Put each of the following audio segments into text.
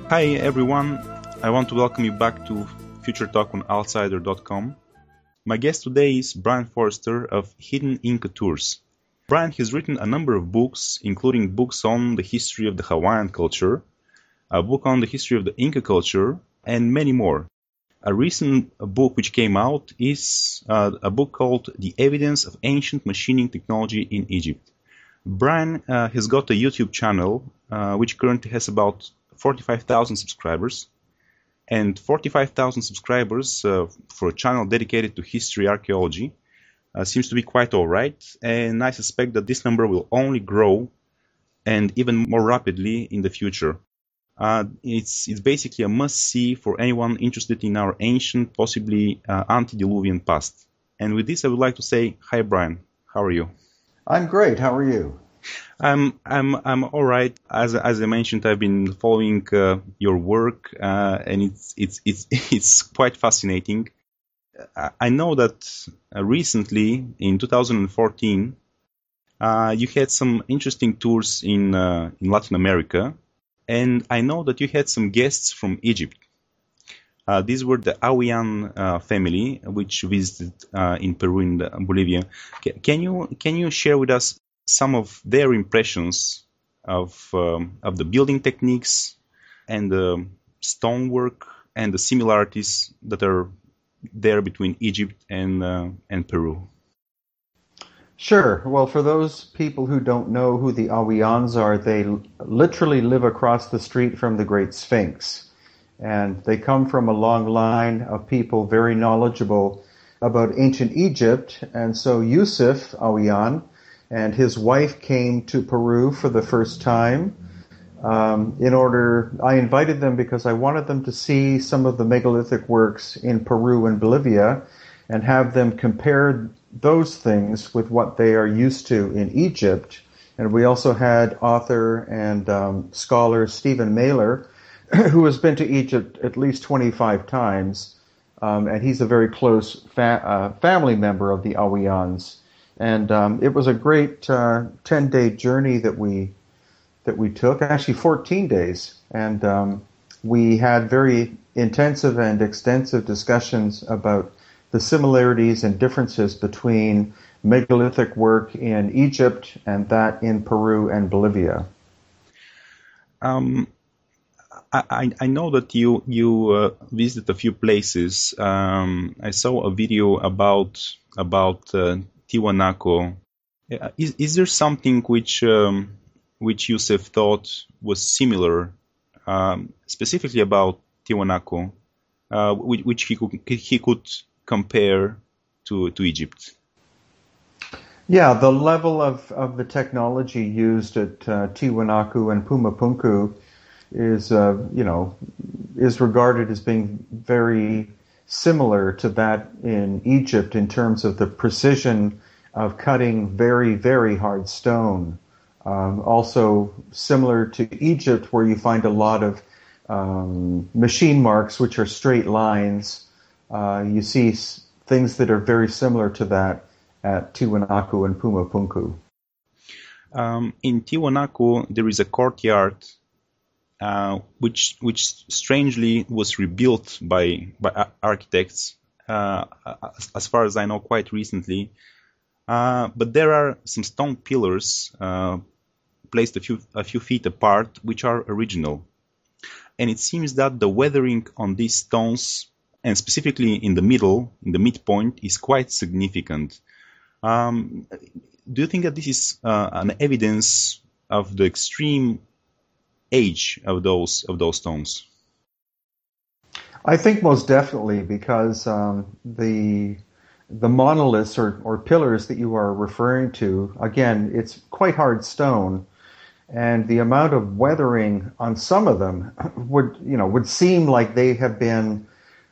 Hi everyone, I want to welcome you back to Future Talk on Outsider.com. My guest today is Brian Forrester of Hidden Inca Tours. Brian has written a number of books, including books on the history of the Hawaiian culture, a book on the history of the Inca culture, and many more. A recent book which came out is a book called The Evidence of Ancient Machining Technology in Egypt. Brian has got a YouTube channel which currently has about 45,000 subscribers, and 45,000 subscribers for a channel dedicated to history archaeology seems to be quite all right, and I suspect that this number will only grow and even more rapidly in the future. It's basically a must-see for anyone interested in our ancient, possibly antediluvian past. And with this, I would like to say, hi Brian, how are you? I'm great. How are you? I'm all right. As I mentioned, I've been following your work, and it's quite fascinating. I know that recently, in 2014, you had some interesting tours in Latin America, and I know that you had some guests from Egypt. These were the Awian family, which visited in Peru and Bolivia. Can you share with us some of their impressions of the building techniques and the stonework and the similarities that are there between Egypt and Peru? Sure. Well, for those people who don't know who the Awians are, they literally live across the street from the Great Sphinx. And they come from a long line of people very knowledgeable about ancient Egypt. And so Yusuf Awian and his wife came to Peru for the first time. I invited them because I wanted them to see some of the megalithic works in Peru and Bolivia and have them compare those things with what they are used to in Egypt. And we also had author and scholar Stephen Mailer, who has been to Egypt at least 25 times, and he's a very close family member of the Awians. And it was a great 10-day journey that we took, actually 14 days. And we had very intensive and extensive discussions about the similarities and differences between megalithic work in Egypt and that in Peru and Bolivia. I know that you visited a few places. I saw a video about Tiwanaku. Is there something which Yusuf thought was similar, specifically about Tiwanaku, which he could compare to Egypt? Yeah, the level of the technology used at Tiwanaku and Pumapunku is regarded as being very similar to that in Egypt in terms of the precision of cutting very, very hard stone. Also similar to Egypt, where you find a lot of machine marks, which are straight lines. You see things that are very similar to that at Tiwanaku and Pumapunku. In Tiwanaku, there is a courtyard which strangely was rebuilt by architects, as far as I know, quite recently. But there are some stone pillars placed a few feet apart, which are original. And it seems that the weathering on these stones, and specifically in the midpoint, is quite significant. Do you think that this is an evidence of the extreme age of those stones? I think most definitely, because the monoliths or pillars that you are referring to, again, it's quite hard stone, and the amount of weathering on some of them would seem like they have been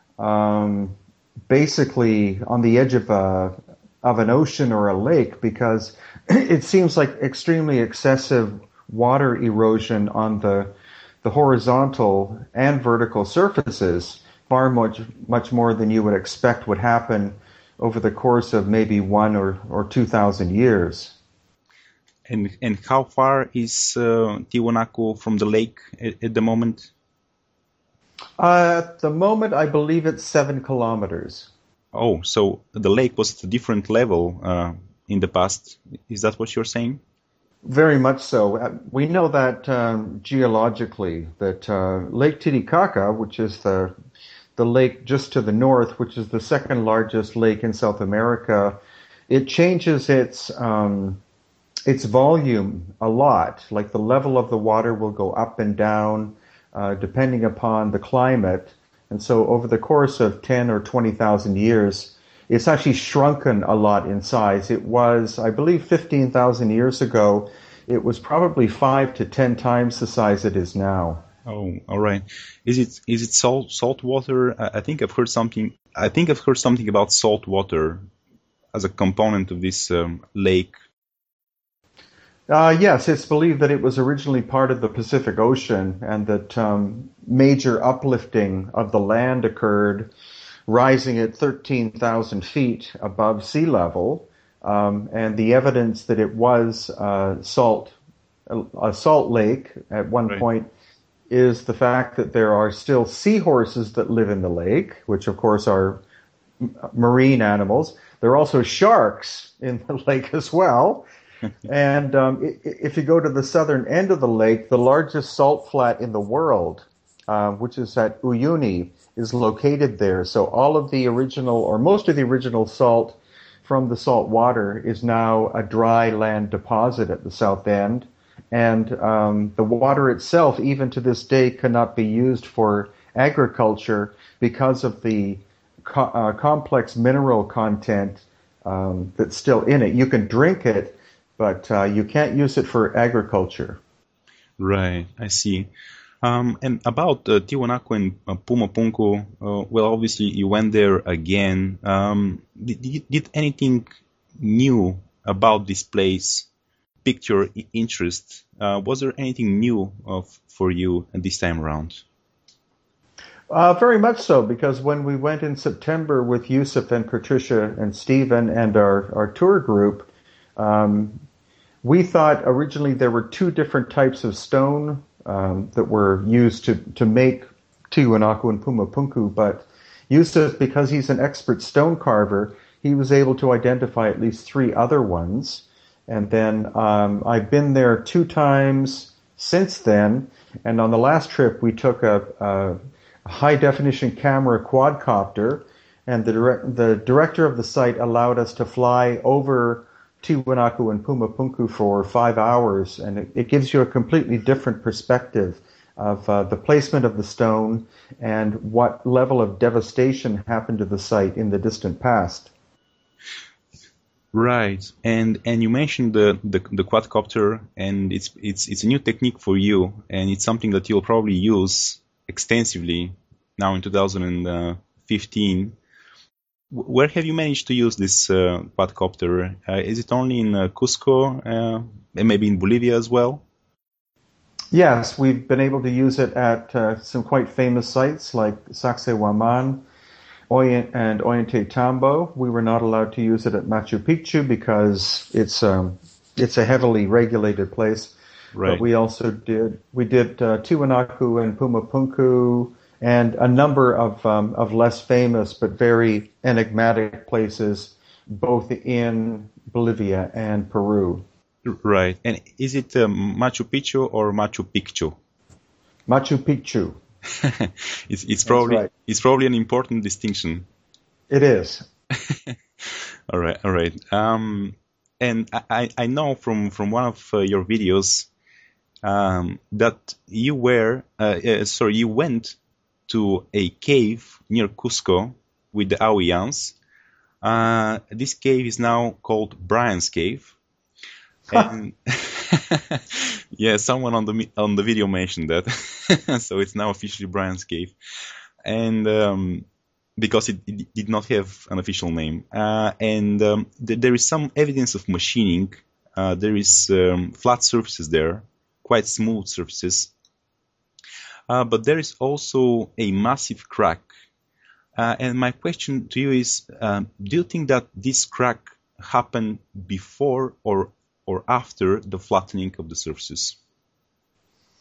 basically on the edge of an ocean or a lake, because it seems like extremely excessive water erosion on the horizontal and vertical surfaces, far much more than you would expect would happen over the course of maybe 1 or 2,000 years. And how far is Tiwanaku from the lake at the moment? At the moment, I believe it's 7 kilometers. Oh, so the lake was at a different level in the past. Is that what you're saying? Very much so. We know that geologically, that Lake Titicaca, which is the lake just to the north, which is the second largest lake in South America, it changes its volume a lot. Like the level of the water will go up and down depending upon the climate. And so over the course of 10 or 20,000 years, it's actually shrunken a lot in size. It was, I believe, 15,000 years ago, it was probably 5 to 10 times the size it is now. Oh, all right. Is it salt water? I think I've heard something. I think I've heard something about salt water as a component of this lake. Yes, it's believed that it was originally part of the Pacific Ocean and that major uplifting of the land occurred, rising at 13,000 feet above sea level. And the evidence that it was a salt lake at one Right. point is the fact that there are still seahorses that live in the lake, which of course are marine animals. There are also sharks in the lake as well. And if you go to the southern end of the lake, the largest salt flat in the world, which is at Uyuni, is located there. So all of the original, or most of the original salt from the salt water is now a dry land deposit at the south end. And the water itself, even to this day, cannot be used for agriculture because of the complex mineral content that's still in it. You can drink it, but you can't use it for agriculture. Right, I see. And about Tiwanaku and Pumapunku, well, obviously you went there again. Did anything new about this place piqued your interest? Was there anything new for you at this time around? Very much so, because when we went in September with Yusuf and Patricia and Stephen and our tour group, um, we thought originally there were two different types of stone that were used to make Tiwanaku and Pumapunku, but Yusuf, because he's an expert stone carver, he was able to identify at least three other ones. And then I've been there 2 times since then, and on the last trip we took a high definition camera quadcopter, and the director of the site allowed us to fly over Tiwanaku and Pumapunku for 5 hours, and it gives you a completely different perspective of the placement of the stone and what level of devastation happened to the site in the distant past. Right, and you mentioned the quadcopter, and it's a new technique for you, and it's something that you'll probably use extensively now in 2015. Where have you managed to use this quadcopter? Is it only in Cusco and maybe in Bolivia as well? Yes, we've been able to use it at some quite famous sites like Sacsayhuaman and Ollantaytambo. We were not allowed to use it at Machu Picchu because it's a heavily regulated place. But Right. we did Tiwanaku and Pumapunku and a number of less famous but very enigmatic places, both in Bolivia and Peru. Right. And is it Machu Picchu or Machu Picchu? Machu Picchu. It's That's probably right. it's probably an important distinction. It is. All right, all right. And I know from one of your videos that you went to a cave near Cusco with the Auyans. This cave is now called Brian's Cave, and yeah, someone on the video mentioned that, so it's now officially Brian's Cave, and because it did not have an official name, and there is some evidence of machining. There is flat surfaces there, quite smooth surfaces, but there is also a massive crack. And my question to you is, do you think that this crack happened before or after the flattening of the surfaces?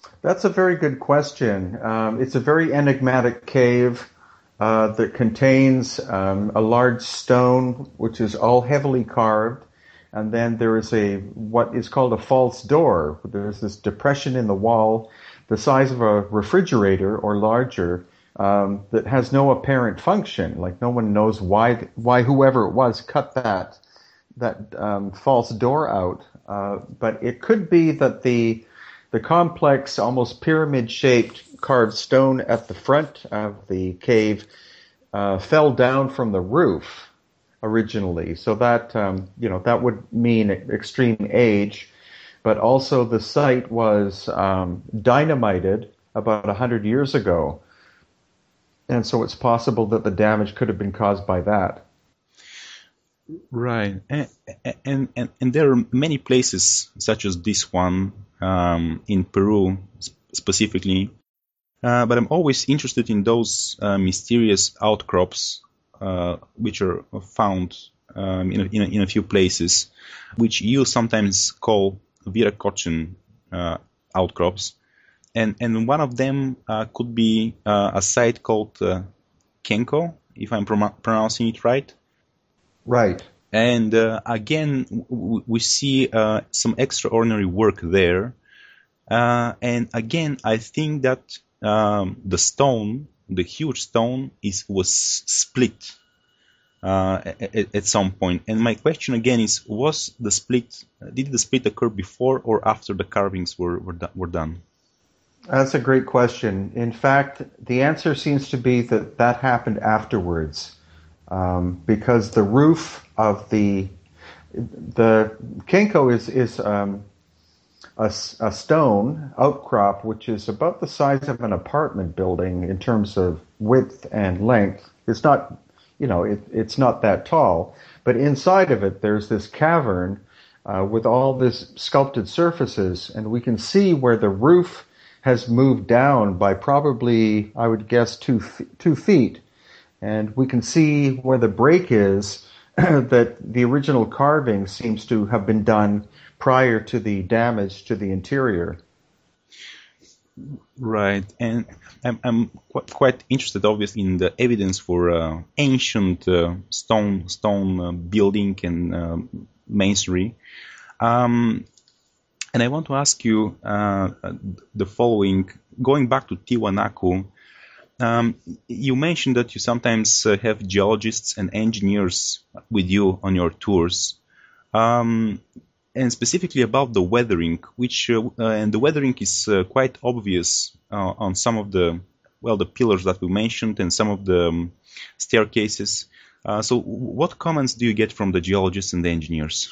That's a very good question. It's a very enigmatic cave that contains a large stone, which is all heavily carved, and then there is a what is called a false door. There's this depression in the wall, the size of a refrigerator or larger, that has no apparent function. Like no one knows why whoever it was cut that false door out. But it could be that the complex, almost pyramid-shaped carved stone at the front of the cave fell down from the roof originally. So that that would mean extreme age. But also the site was dynamited about 100 years ago. And so it's possible that the damage could have been caused by that. Right, and there are many places such as this one in Peru specifically, but I'm always interested in those mysterious outcrops which are found in a few places, which you sometimes call Viracochen outcrops, and one of them could be a site called Kenko, if I'm pronouncing it right. Right. And again, we see some extraordinary work there. And again, I think that the stone, the huge stone, was split at some point. And my question again is: did the split occur before or after the carvings were done? That's a great question. In fact, the answer seems to be that happened afterwards. Because the roof of the Kenko is a stone outcrop which is about the size of an apartment building in terms of width and length. It's not, it's not that tall, but inside of it there's this cavern with all this sculpted surfaces, and we can see where the roof has moved down by probably, I would guess, 2 feet. And we can see where the break is, that the original carving seems to have been done prior to the damage to the interior. Right, and I'm quite interested, obviously, in the evidence for ancient stone building and masonry. And I want to ask you the following: going back to Tiwanaku. You mentioned that you sometimes have geologists and engineers with you on your tours, and specifically about the weathering, which and the weathering is quite obvious on some of the pillars that we mentioned and some of the staircases. So, what comments do you get from the geologists and the engineers?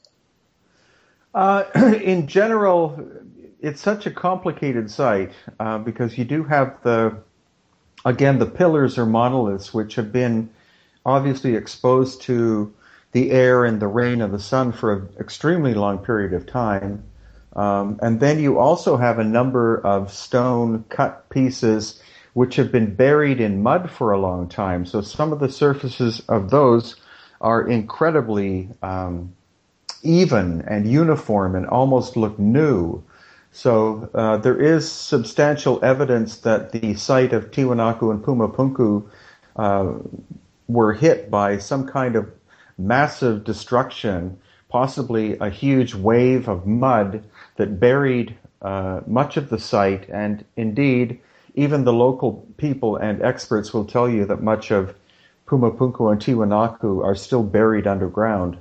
In general, it's such a complicated site because you do have the pillars are monoliths which have been obviously exposed to the air and the rain of the sun for an extremely long period of time. And then you also have a number of stone cut pieces which have been buried in mud for a long time. So some of the surfaces of those are incredibly even and uniform and almost look new. So there is substantial evidence that the site of Tiwanaku and Pumapunku were hit by some kind of massive destruction, possibly a huge wave of mud that buried much of the site. And indeed, even the local people and experts will tell you that much of Pumapunku and Tiwanaku are still buried underground.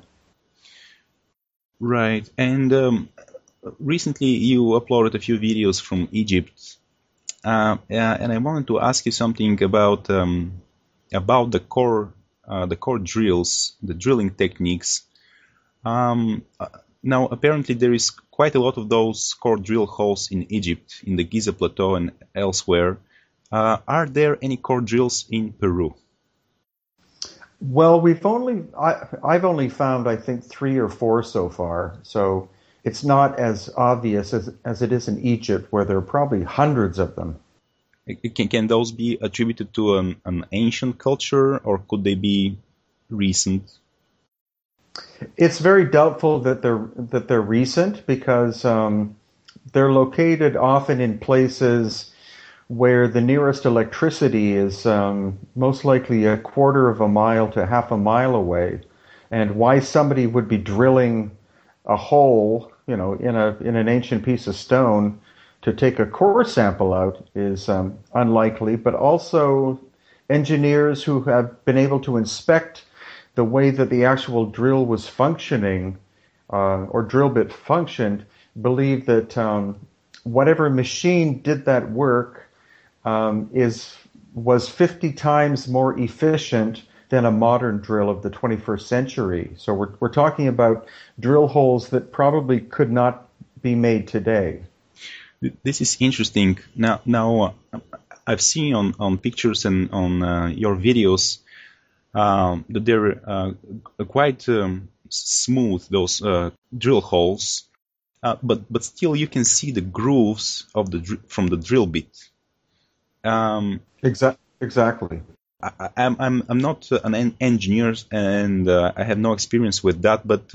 Right. And recently you uploaded a few videos from Egypt, and I wanted to ask you something about the core drills, the drilling techniques. Now, apparently there is quite a lot of those core drill holes in Egypt, in the Giza Plateau and elsewhere. Are there any core drills in Peru? Well, I've only found, I think, 3 or 4 so far. So it's not as obvious as it is in Egypt, where there are probably hundreds of them. Can those be attributed to an ancient culture, or could they be recent? It's very doubtful that they're recent because they're located often in places where the nearest electricity is most likely a quarter of a mile to half a mile away. And why somebody would be drilling a hole, in an ancient piece of stone to take a core sample out is unlikely. But also, engineers who have been able to inspect the way that the actual drill was functioning, or drill bit functioned, believe that whatever machine did that work was 50 times more efficient than a modern drill of the 21st century. So we're talking about drill holes that probably could not be made today. This is interesting. Now I've seen on pictures and on your videos that they're quite smooth, those drill holes, but still you can see the grooves of from the drill bit. Exactly. I'm not an engineer, and I have no experience with that. But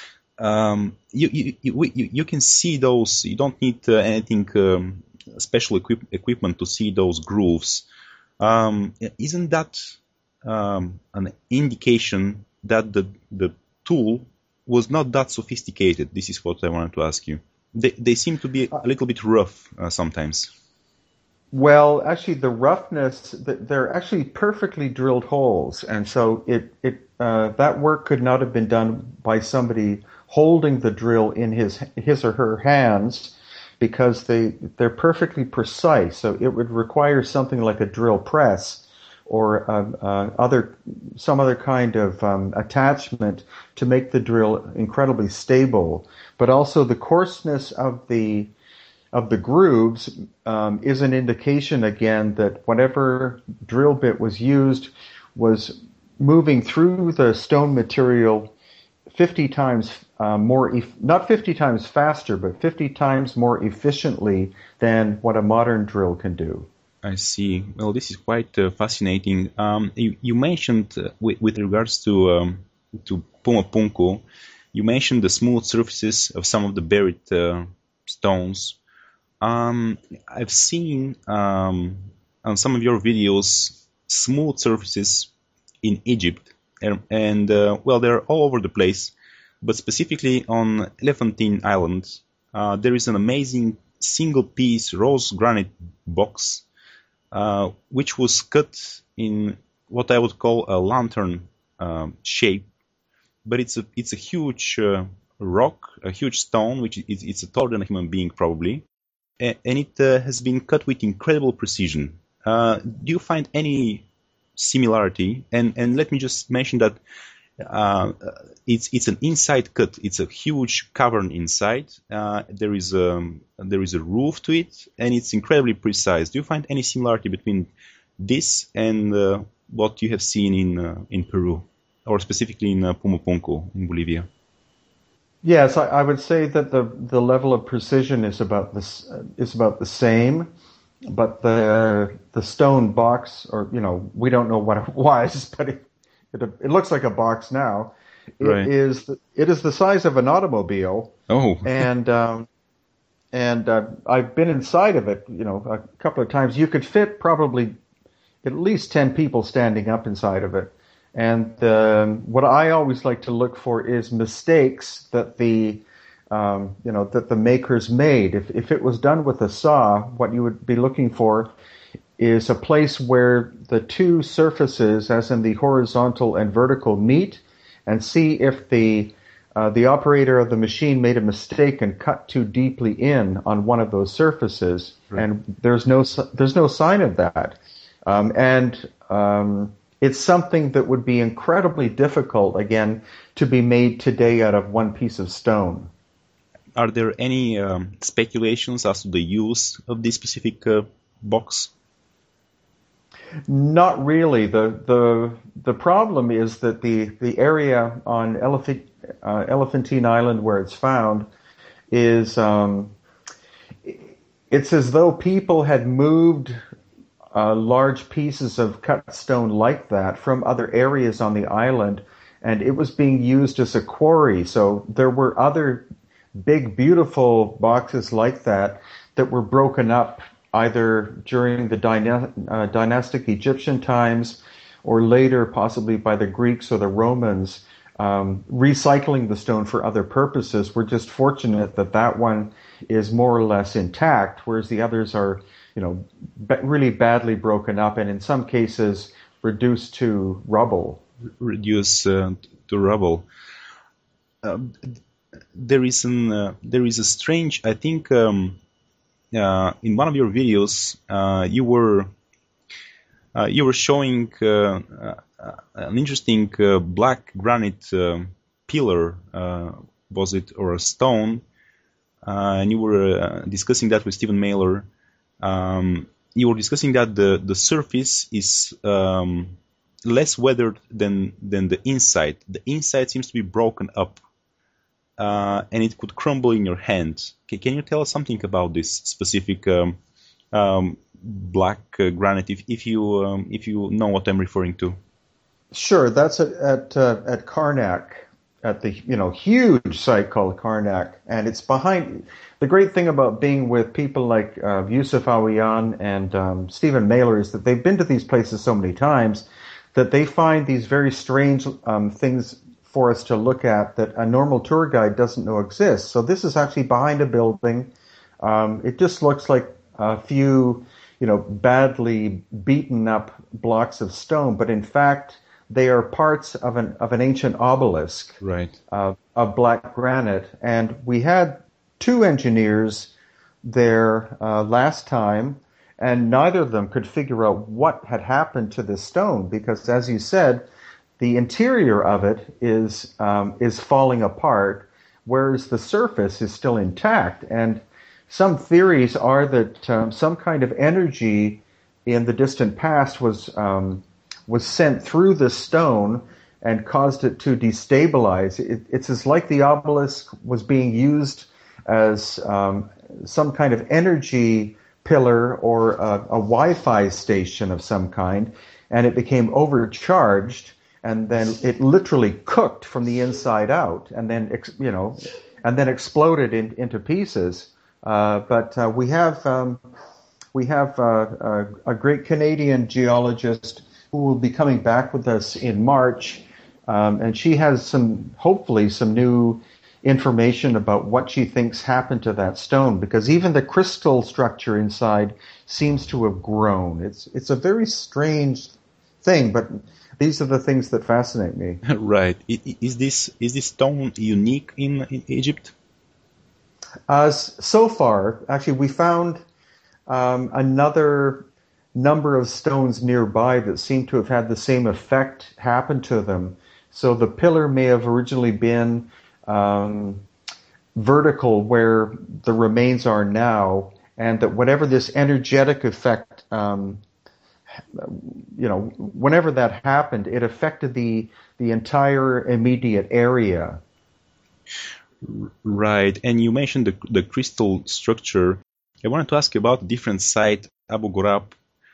you can see those. You don't need anything special equipment to see those grooves. Isn't that an indication that the tool was not that sophisticated? This is what I wanted to ask you. They seem to be a little bit rough sometimes. Well, actually, the roughness, they're actually perfectly drilled holes. And so that work could not have been done by somebody holding the drill in his or her hands, because they're perfectly precise. So it would require something like a drill press or some other kind of attachment to make the drill incredibly stable. But also the coarseness of the grooves is an indication, again, that whatever drill bit was used was moving through the stone material 50 times not 50 times faster, but 50 times more efficiently than what a modern drill can do. I see. Well, this is quite fascinating. You mentioned, with regards to Puma Punku, you mentioned the smooth surfaces of some of the buried stones. I've seen on some of your videos smooth surfaces in Egypt, and well, they're all over the place, but specifically on Elephantine Island, there is an amazing single-piece rose granite box, which was cut in what I would call a lantern shape, but it's a huge rock, a huge stone, which it's taller than a human being probably. And it has been cut with incredible precision. Do you find any similarity? And let me just mention that it's an inside cut. It's a huge cavern inside. There is a roof to it, and it's incredibly precise. Do you find any similarity between this and what you have seen in Peru, or specifically in Puma Punku in Bolivia? Yes, I would say that the level of precision is about the same, but the stone box, or we don't know what it was, but it looks like a box now. Right. It is the size of an automobile. Oh. and I've been inside of it, a couple of times. You could fit probably at least 10 people standing up inside of it. And what I always like to look for is mistakes that the makers made. If it was done with a saw, what you would be looking for is a place where the two surfaces, as in the horizontal and vertical, meet, and see if the operator of the machine made a mistake and cut too deeply in on one of those surfaces. Right. And there's no sign of that. It's something that would be incredibly difficult, again, to be made today out of one piece of stone. Are there any speculations as to the use of this specific box? Not really. The problem is that the area on Elephantine Island where it's found is it's as though people had moved large pieces of cut stone like that from other areas on the island, and it was being used as a quarry. So there were other big, beautiful boxes like that were broken up either during the dynastic Egyptian times or later possibly by the Greeks or the Romans, recycling the stone for other purposes. We're just fortunate that that one is more or less intact, whereas the others are, really badly broken up and in some cases reduced to rubble. Reduced to rubble. There is a strange, I think, in one of your videos, you were showing an interesting black granite pillar, was it, or a stone, and you were discussing that with Stephen Mailer. You were discussing that the surface is less weathered than the inside. The inside seems to be broken up, and it could crumble in your hand. Can you tell us something about this specific black granite, if you know what I'm referring to? Sure, that's at Karnak, at the huge site called Karnak, and it's behind. The great thing about being with people like Yusuf Awiyan and Stephen Mailer is that they've been to these places so many times that they find these very strange things for us to look at that a normal tour guide doesn't know exist. So this is actually behind a building. It just looks like a few, badly beaten up blocks of stone, but in fact they are parts of an ancient obelisk, right, of black granite. And we had 2 engineers there last time, and neither of them could figure out what had happened to this stone because, as you said, the interior of it is falling apart, whereas the surface is still intact. And some theories are that some kind of energy in the distant past was sent through the stone and caused it to destabilize. It's as like the obelisk was being used as some kind of energy pillar or a Wi-Fi station of some kind, and it became overcharged, and then it literally cooked from the inside out, and then exploded into pieces. But we have a great Canadian geologist who will be coming back with us in March, and she has hopefully some new information about what she thinks happened to that stone, because even the crystal structure inside seems to have grown. It's a very strange thing, but these are the things that fascinate me. Right. Is this stone unique in Egypt? So far, actually, we found another number of stones nearby that seem to have had the same effect happen to them. So the pillar may have originally been vertical where the remains are now, and that whatever this energetic effect, whenever that happened, it affected the entire immediate area. Right, and you mentioned the crystal structure. I wanted to ask you about a different site, Abu Ghurab,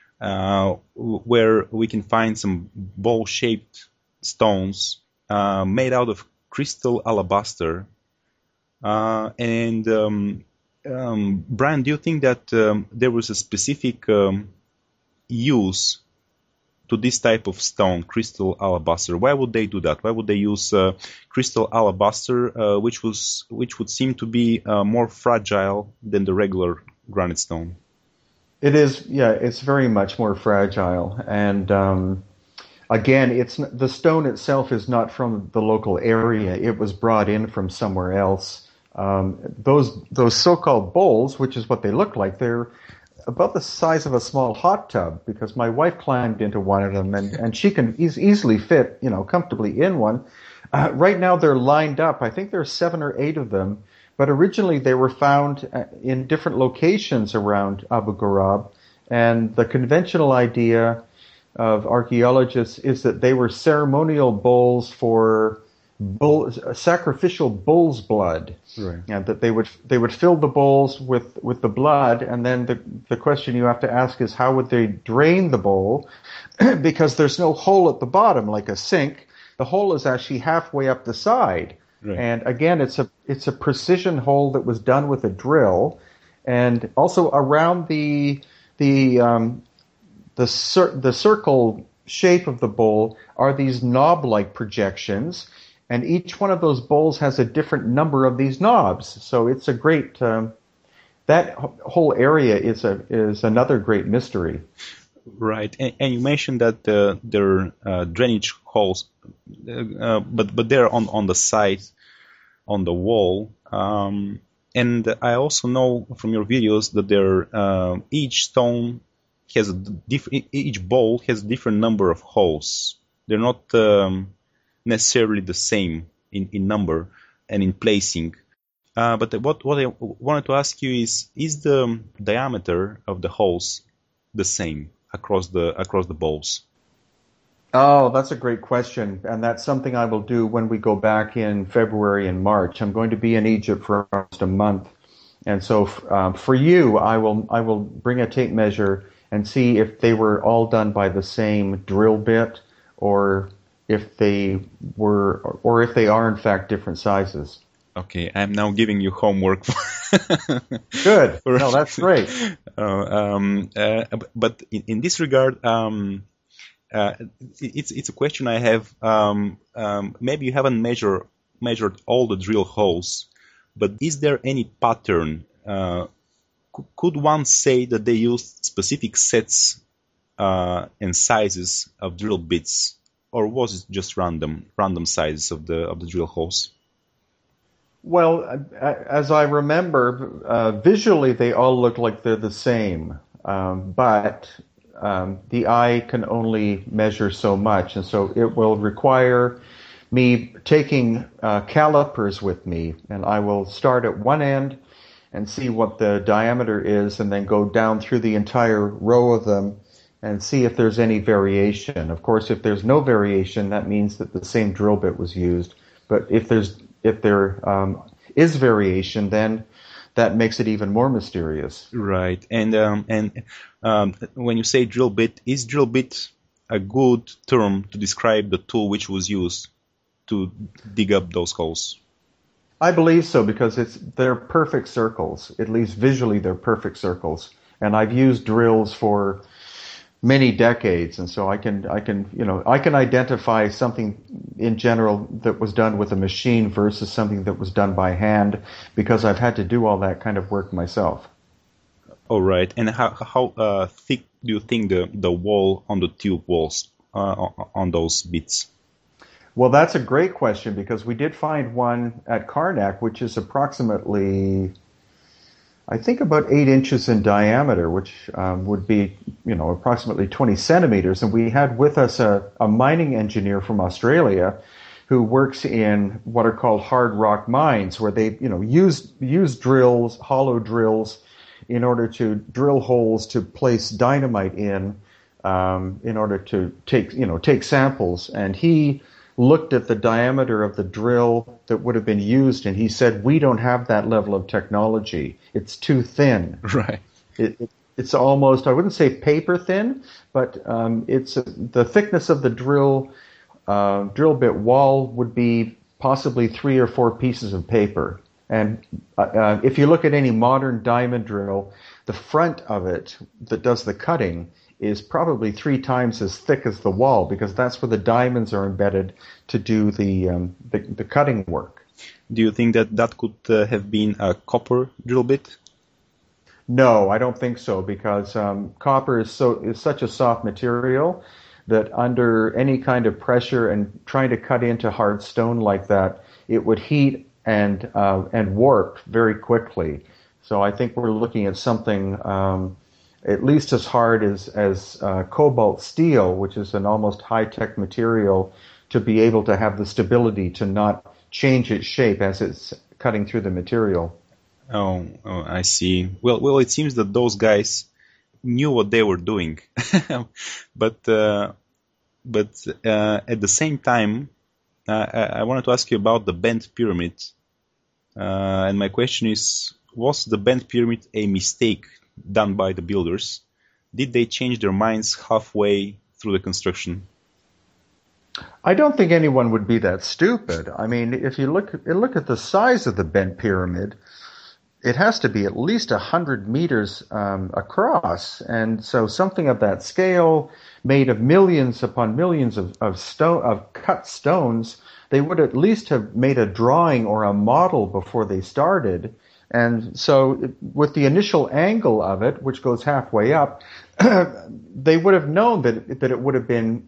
where we can find some bowl-shaped stones made out of crystal alabaster. And Brian, do you think that there was a specific use to this type of stone, crystal alabaster? Why would they do that? Why would they use crystal alabaster, which would seem to be more fragile than the regular granite stone? It is, yeah. It's very much more fragile, and again, the stone itself is not from the local area. It was brought in from somewhere else. Those so-called bowls, which is what they look like, they're about the size of a small hot tub, because my wife climbed into one of them, and she can easily fit, comfortably in one. Right now they're lined up. I think there's 7 or 8 of them, but originally they were found in different locations around Abu Ghurab, and the conventional idea of archaeologists is that they were ceremonial bowls for sacrificial bull's blood, right. And that they would fill the bowls with the blood, and then the question you have to ask is, how would they drain the bowl? Because there's no hole at the bottom like a sink. The hole is actually halfway up the side, Right. And again, it's a precision hole that was done with a drill, and also around the the circle shape of the bowl are these knob-like projections, and each one of those bowls has a different number of these knobs. So it's a great that whole area is another great mystery. Right, and you mentioned that there are drainage holes, but they're on the side, on the wall. And I also know from your videos that each stone has each bowl has a different number of holes. They're not necessarily the same in number and in placing. But what I wanted to ask you is the diameter of the holes the same across the bowls? Oh, that's a great question, and that's something I will do when we go back in February and March. I'm going to be in Egypt for almost a month, and so for you, I will bring a tape measure and see if they were all done by the same drill bit, or if they or if they are in fact different sizes. Okay, I'm now giving you homework. Good. No, that's great. But in this regard, uh, it's a question I have. Maybe you haven't measured all the drill holes, but is there any pattern? Could one say that they used specific sets and sizes of drill bits, or was it just random sizes of the drill holes? Well, as I remember, visually they all look like they're the same, but the eye can only measure so much, and so it will require me taking calipers with me, and I will start at one end and see what the diameter is, and then go down through the entire row of them and see if there's any variation. Of course, if there's no variation, that means that the same drill bit was used. But if there is variation, then that makes it even more mysterious. Right. And when you say drill bit, is drill bit a good term to describe the tool which was used to dig up those holes? I believe so because they're perfect circles. At least visually, they're perfect circles. And I've used drills for many decades, and so I can identify something in general that was done with a machine versus something that was done by hand because I've had to do all that kind of work myself. All right. And how thick do you think the wall on the tube walls on those bits? Well, that's a great question because we did find one at Karnak, which is approximately, I think, about 8 inches in diameter, which would be, approximately 20 centimeters. And we had with us a mining engineer from Australia who works in what are called hard rock mines, where they, use drills, hollow drills, in order to drill holes to place dynamite in order to take samples. And he looked at the diameter of the drill that would have been used, and he said, "We don't have that level of technology. It's too thin." Right. It's almost, I wouldn't say paper thin, but it's the thickness of the drill bit wall would be possibly 3 or 4 pieces of paper. And if you look at any modern diamond drill, the front of it that does the cutting is probably 3 times as thick as the wall because that's where the diamonds are embedded to do the cutting work. Do you think that could have been a copper drill bit? No, I don't think so because copper is such a soft material that under any kind of pressure and trying to cut into hard stone like that, it would heat and warp very quickly. So I think we're looking at something at least as hard as cobalt steel, which is an almost high-tech material, to be able to have the stability to not change its shape as it's cutting through the material. Oh, I see. Well, it seems that those guys knew what they were doing, but at the same time, I wanted to ask you about the bent pyramid, and my question is: was the bent pyramid a mistake done by the builders? Did they change their minds halfway through the construction? I don't think anyone would be that stupid. I mean, if you look at the size of the bent pyramid, it has to be at least 100 meters across, and so something of that scale, made of millions upon millions of cut stones, they would at least have made a drawing or a model before they started. And so, with the initial angle of it, which goes halfway up, they would have known that it would have been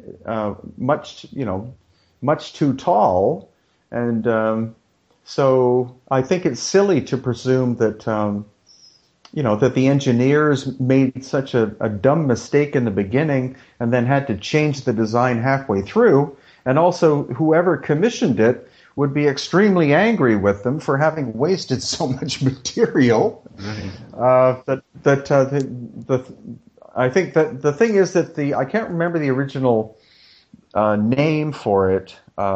much too tall, and so I think it's silly to presume that that the engineers made such a dumb mistake in the beginning and then had to change the design halfway through, and also whoever commissioned it would be extremely angry with them for having wasted so much material. Right. I think that the thing is that I can't remember the original name for it,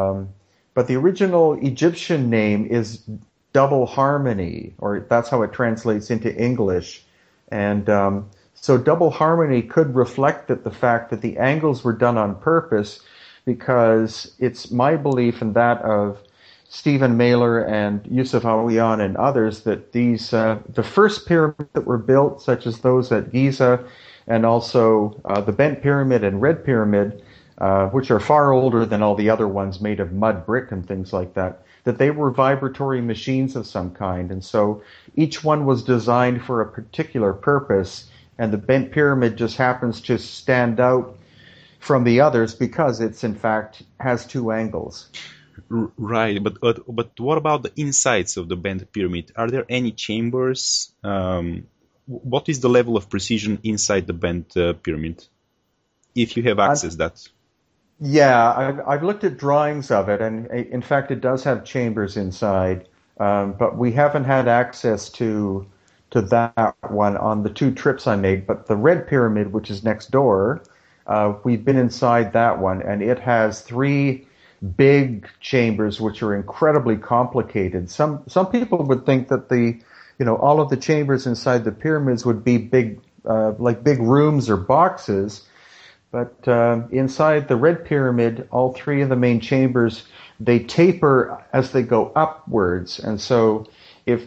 but the original Egyptian name is double harmony, or that's how it translates into English. And so double harmony could reflect the fact that the angles were done on purpose, because it's my belief and that of Stephen Mailer and Yusuf Awiyan and others that the first pyramids that were built, such as those at Giza, and also the Bent Pyramid and Red Pyramid, which are far older than all the other ones made of mud brick and things like that they were vibratory machines of some kind. And so each one was designed for a particular purpose, and the Bent Pyramid just happens to stand out from the others because it's in fact has two angles. Right, but what about the insides of the Bent Pyramid? Are there any chambers? What is the level of precision inside the Bent Pyramid, if you have access to that? Yeah, I've looked at drawings of it, and in fact it does have chambers inside, but we haven't had access to that one on the two trips I made. But the Red Pyramid, which is next door, we've been inside that one, and it has three big chambers which are incredibly complicated. Some people would think that all of the chambers inside the pyramids would be big, like big rooms or boxes. But inside the Red Pyramid, all three of the main chambers, they taper as they go upwards. And so if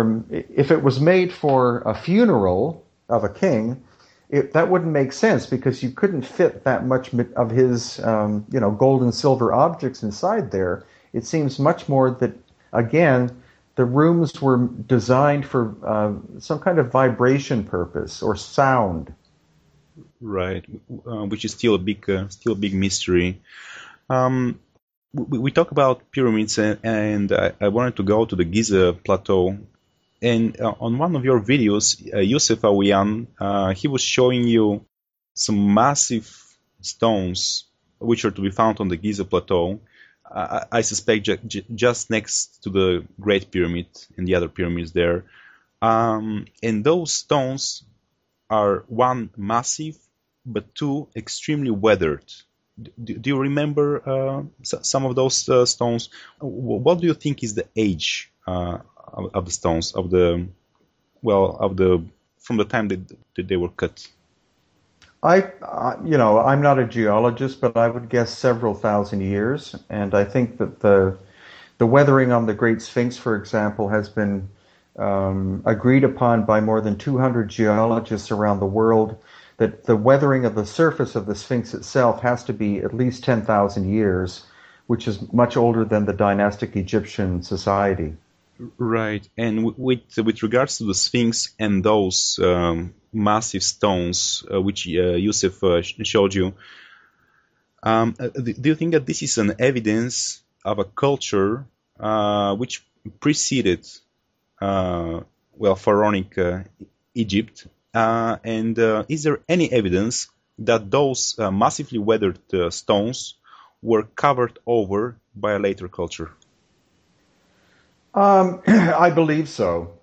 it was made for a funeral of a king, that wouldn't make sense, because you couldn't fit that much of his gold and silver objects inside there. It seems much more that, again, the rooms were designed for some kind of vibration purpose or sound. Right, which is still a big mystery. We talk about pyramids, and I wanted to go to the Giza plateau. And on one of your videos, Yusuf Awiyan, he was showing you some massive stones which are to be found on the Giza plateau. I suspect just next to the Great Pyramid and the other pyramids there. And those stones are, one, massive, but two, extremely weathered. Do you remember some of those stones? What do you think is the age of the stones, from the time that they were cut? I'm not a geologist, but I would guess several thousand years. And I think that the weathering on the Great Sphinx, for example, has been agreed upon by more than 200 geologists around the world, that the weathering of the surface of the Sphinx itself has to be at least 10,000 years, which is much older than the dynastic Egyptian society. Right. And with regards to the Sphinx and those massive stones which Yusuf showed you, do you think that this is an evidence of a culture which preceded pharaonic Egypt? And is there any evidence that those massively weathered stones were covered over by a later culture? I believe so.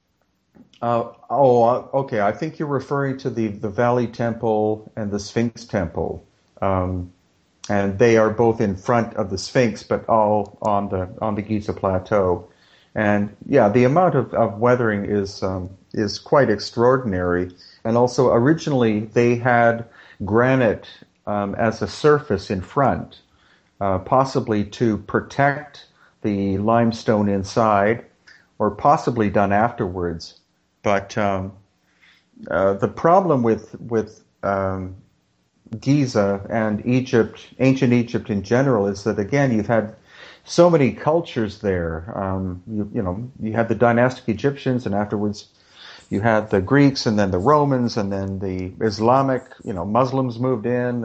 Okay. I think you're referring to the Valley Temple and the Sphinx Temple, and they are both in front of the Sphinx, but all on the Giza Plateau. And yeah, the amount of weathering is quite extraordinary. And also, originally they had granite as a surface in front, possibly to protect the limestone inside, or possibly done afterwards. But the problem with Giza and Egypt, ancient Egypt in general, is that again you've had so many cultures there. You had the dynastic Egyptians, and afterwards you had the Greeks, and then the Romans, and then the Islamic, Muslims moved in,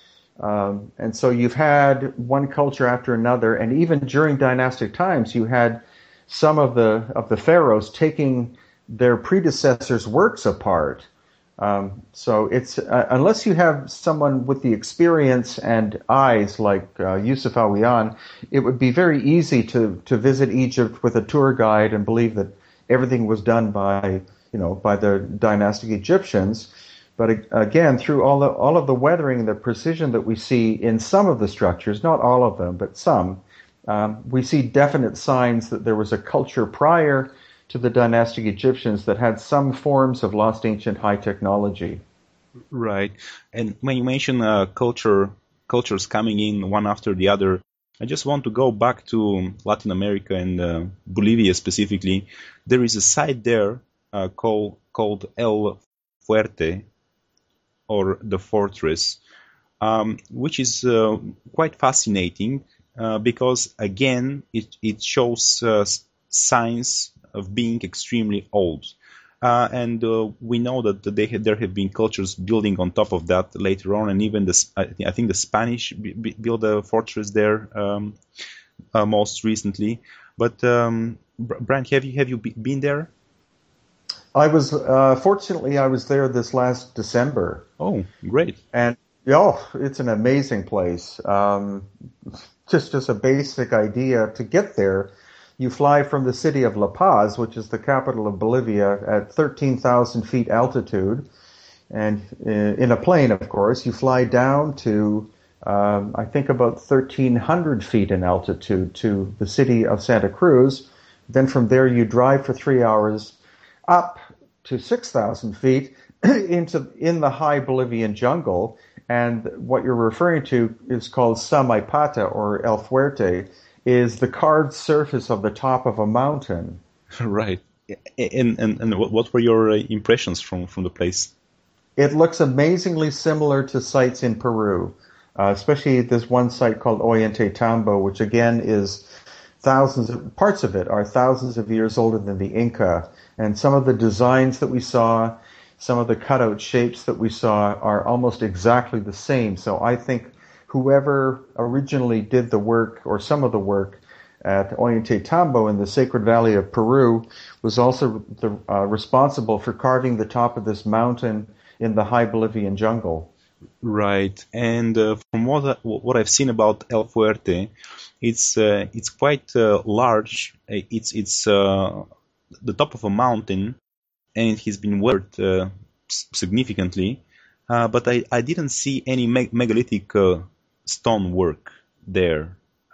and so you've had one culture after another, and even during dynastic times, you had some of the pharaohs taking their predecessors' works apart. So it's unless you have someone with the experience and eyes like Yusuf Awiyan, it would be very easy to visit Egypt with a tour guide and believe that everything was done by the dynastic Egyptians. But again, through all of the weathering and the precision that we see in some of the structures, not all of them, but some, we see definite signs that there was a culture prior to the dynastic Egyptians that had some forms of lost ancient high technology. Right. And when you mention cultures coming in one after the other, I just want to go back to Latin America and Bolivia specifically. There is a site there called El Fuerte, or the fortress, which is quite fascinating because, again, it shows signs of being extremely old. And we know that there have been cultures building on top of that later on, and even I think the Spanish built a fortress there most recently. But Brian, have you been there? I was fortunately I was there this last December. Oh, great! And it's an amazing place. Just a basic idea to get there. You fly from the city of La Paz, which is the capital of Bolivia, at 13,000 feet altitude. And in a plane, of course, you fly down to, I think, about 1,300 feet in altitude to the city of Santa Cruz. Then from there, you drive for 3 hours up to 6,000 feet in the high Bolivian jungle. And what you're referring to is called Samaipata, or El Fuerte, is the carved surface of the top of a mountain. Right. And what were your impressions from the place? It looks amazingly similar to sites in Peru, especially this one site called Ollantaytambo, which again is parts of it are thousands of years older than the Inca. And some of the designs that we saw, some of the cutout shapes that we saw are almost exactly the same. So I think whoever originally did the work, or some of the work, at Ollantaytambo in the Sacred Valley of Peru was also responsible for carving the top of this mountain in the high Bolivian jungle. Right. And from what I've seen about El Fuerte, it's quite large. It's the top of a mountain, and it has been weathered significantly. But I didn't see any megalithic stonework there.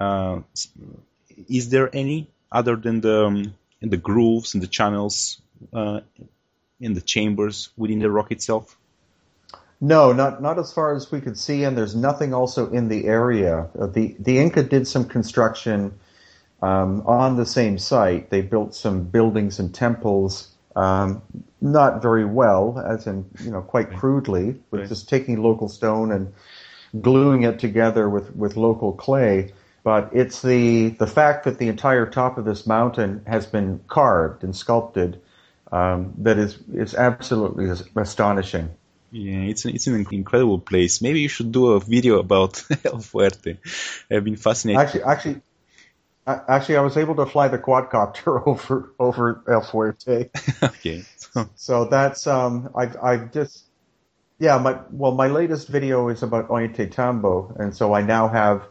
Is there any other than the grooves and the channels in the chambers within the rock itself? No, not as far as we could see, and there's nothing also in the area. The Inca did some construction on the same site. They built some buildings and temples, not very well, as in quite crudely, with just taking local stone and gluing it together with local clay. But it's the fact that the entire top of this mountain has been carved and sculpted that is absolutely astonishing. Yeah, it's an incredible place. Maybe you should do a video about El Fuerte. I've been fascinated. Actually, I was able to fly the quadcopter over El Fuerte. Okay. So that's I've just my latest video is about Ollantaytambo, and so I now have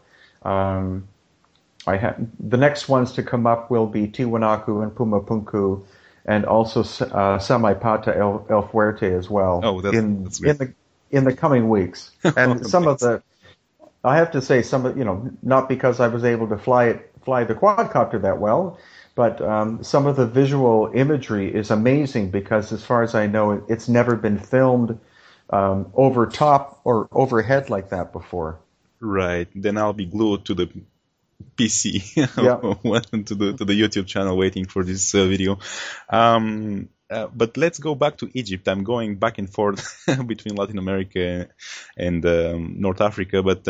the next ones to come up will be Tiwanaku and Pumapunku, and also Samaipata El Fuerte as well. Oh, that's great. in the coming weeks. And some of the, I have to say, not because I was able to fly the quadcopter that well, but some of the visual imagery is amazing because, as far as I know, it's never been filmed over top or overhead like that before. Right. Then I'll be glued to the PC Yeah. to the YouTube channel waiting for this video. But let's go back to Egypt. I'm going back and forth between Latin America and North Africa, but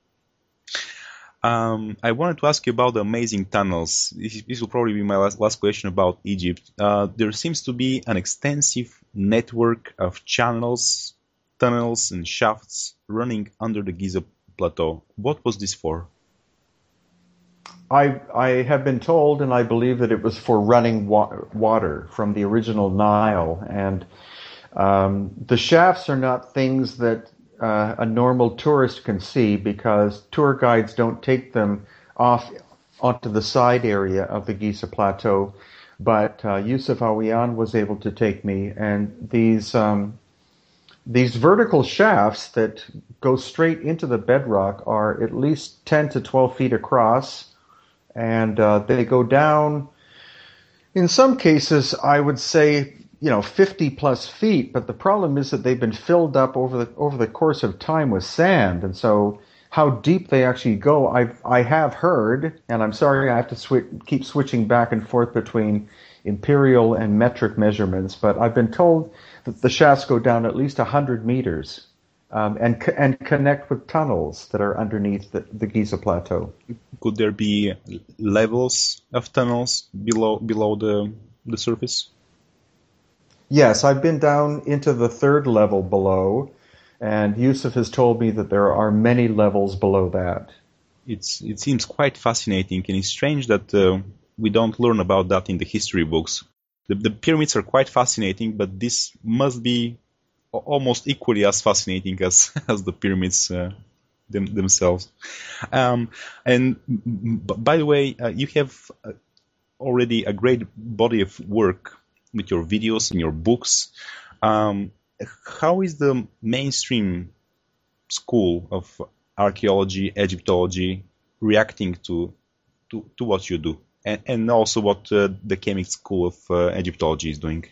I wanted to ask you about the amazing tunnels. This will probably be my last question about Egypt. There seems to be an extensive network of channels, tunnels, and shafts running under the Giza Plateau. What was this for? I have been told, and I believe that it was for running water from the original Nile. And the shafts are not things that a normal tourist can see because tour guides don't take them off onto the side area of the Giza Plateau. But Yusuf Awiyan was able to take me, and these vertical shafts that go straight into the bedrock are at least 10 to 12 feet across. And they go down, in some cases, I would say, 50 plus feet. But the problem is that they've been filled up over the course of time with sand. And so how deep they actually go, I have heard, and I'm sorry I have to keep switching back and forth between imperial and metric measurements, but I've been told that the shafts go down at least 100 meters. And connect with tunnels that are underneath the Giza Plateau. Could there be levels of tunnels below the surface? Yes, I've been down into the third level below, and Yusuf has told me that there are many levels below that. It seems quite fascinating, and it's strange that we don't learn about that in the history books. The pyramids are quite fascinating, but this must be almost equally as fascinating as the pyramids themselves. And by the way, you have already a great body of work with your videos and your books. How is the mainstream school of archaeology, Egyptology reacting to what you do, and also what the Chemic School of Egyptology is doing?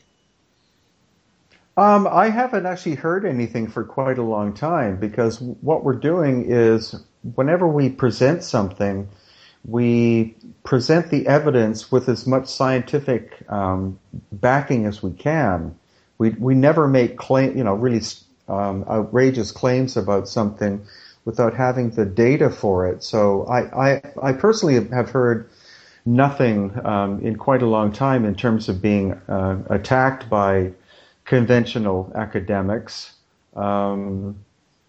I haven't actually heard anything for quite a long time because what we're doing is whenever we present something, we present the evidence with as much scientific backing as we can. We never make really outrageous claims about something without having the data for it. So I personally have heard nothing in quite a long time in terms of being attacked by conventional academics, and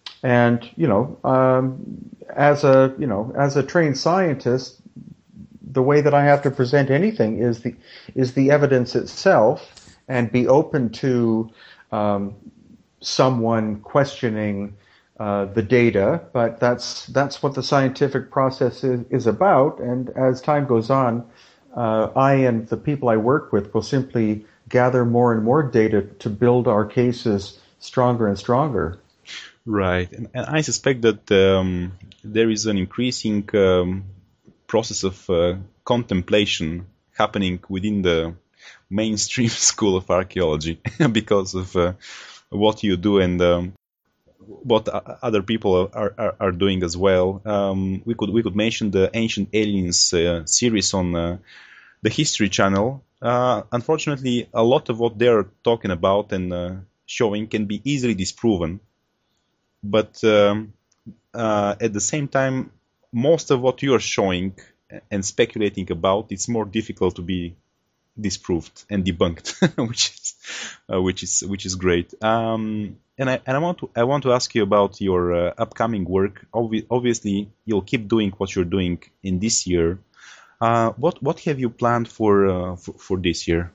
as a trained scientist, the way that I have to present anything is the evidence itself, and be open to someone questioning the data. But that's what the scientific process is about. And as time goes on, I and the people I work with will simply gather more and more data to build our cases stronger and stronger. Right. And I suspect that there is an increasing process of contemplation happening within the mainstream school of archaeology because of what you do and what other people are doing as well. We could mention the Ancient Aliens series on the History Channel. Unfortunately, a lot of what they're talking about and showing can be easily disproven. But at the same time, most of what you are showing and speculating about, it's more difficult to be disproved and debunked, which is great. And I want to ask you about your upcoming work. Obviously, you'll keep doing what you're doing in this year. What have you planned for this year?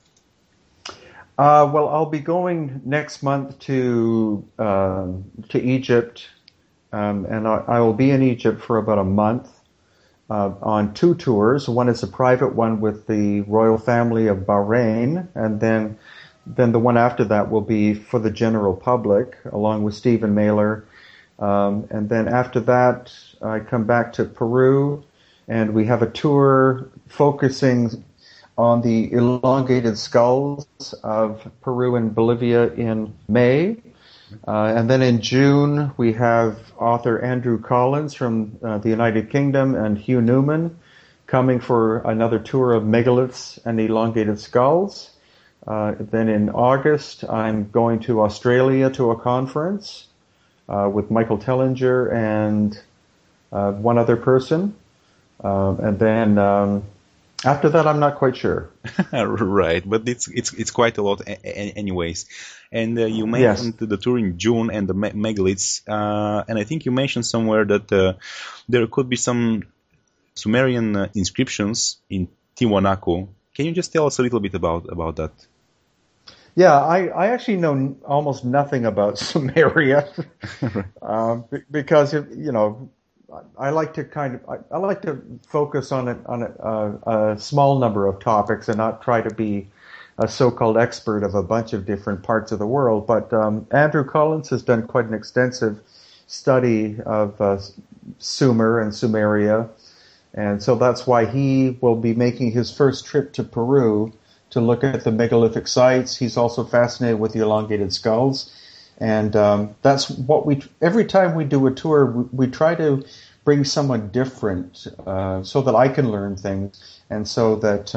Well, I'll be going next month to Egypt, and I will be in Egypt for about a month on two tours. One is a private one with the royal family of Bahrain, and then the one after that will be for the general public, along with Stephen Mailer. And then after that, I come back to Peru, and we have a tour focusing on the elongated skulls of Peru and Bolivia in May. And then in June, we have author Andrew Collins from the United Kingdom and Hugh Newman coming for another tour of megaliths and elongated skulls. Then in August, I'm going to Australia to a conference with Michael Tellinger and one other person. And then after that, I'm not quite sure. Right, but it's quite a lot anyways. And you mentioned the tour in June and the megaliths, and I think you mentioned somewhere that there could be some Sumerian inscriptions in Tiwanaku. Can you just tell us a little bit about that? Yeah, I actually know almost nothing about Sumeria because I like to focus on a small number of topics and not try to be a so-called expert of a bunch of different parts of the world. But Andrew Collins has done quite an extensive study of Sumer and Sumeria, and so that's why he will be making his first trip to Peru to look at the megalithic sites. He's also fascinated with the elongated skulls. And that's what every time we do a tour, we try to bring someone different so that I can learn things, and so that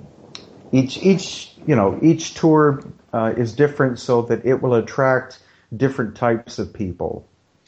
each tour is different, so that it will attract different types of people.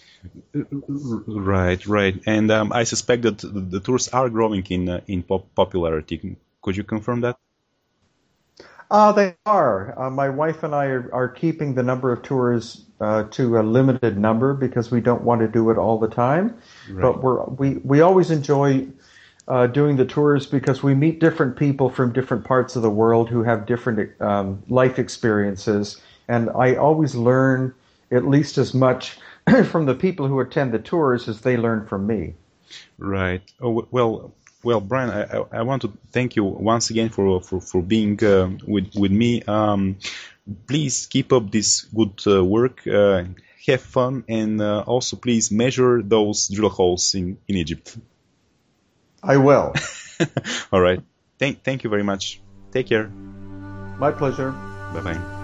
Right. And I suspect that the tours are growing in popularity. Could you confirm that? They are. My wife and I are keeping the number of tours to a limited number because we don't want to do it all the time. Right. But we always enjoy doing the tours because we meet different people from different parts of the world who have different life experiences, and I always learn at least as much from the people who attend the tours as they learn from me. Right. Oh, well, Brian, I want to thank you once again for being with me. Please keep up this good work. Have fun, and also please measure those drill holes in Egypt. I will. All right. Thank you very much. Take care. My pleasure. Bye-bye.